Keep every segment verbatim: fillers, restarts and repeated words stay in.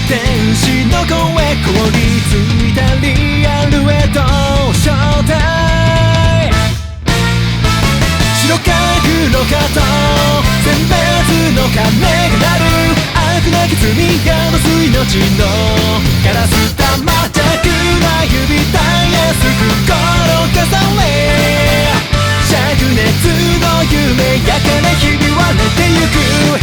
天使の声凍りついたリアルへと招待白か黒かと選別の鐘が鳴る悪なき罪宿す命のガラス玉弱な指たやすく転がされ灼熱の夢やから日々は寝てゆく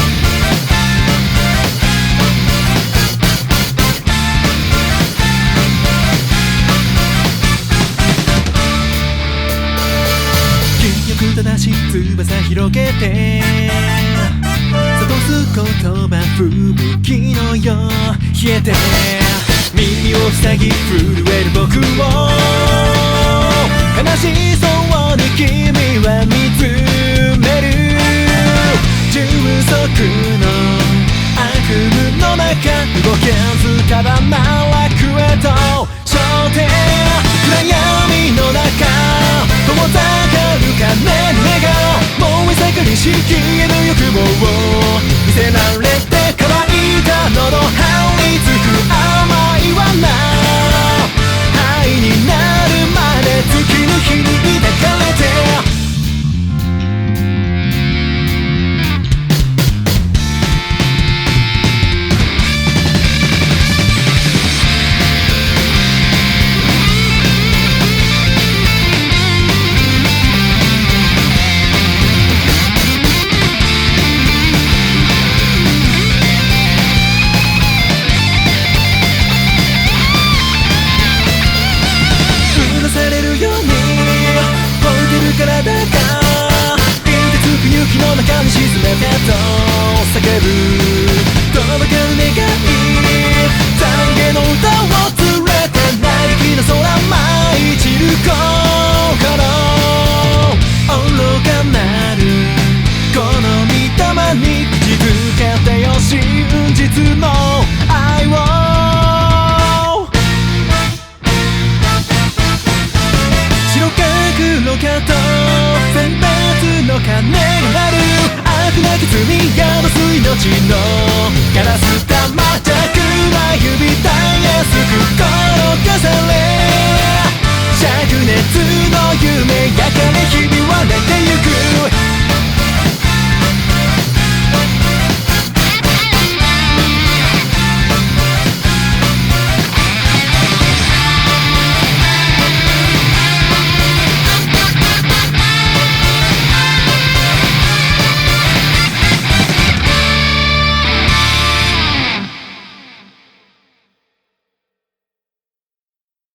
正し翼広げて諭す言葉吹雪のよう冷えて耳を塞ぎ震える僕を悲しそうに君は見つめる充足の悪夢の中動けずただ奈落へと焦点暗闇の中遠ざかる鐘の笑顔燃え盛りし消える欲望を見せられて乾いた喉張り付く甘い罠愛になるまで月の日に抱かれて体が凍てつく雪の中に沈めてと叫ぶ届ける願い懺悔の歌を連れて嘆きの空舞い散る心愚かなるこの御霊に気づけてよ真実の愛を白か黒かと選別の鐘が鳴る悪なき罪宿す命のガラス玉弱な指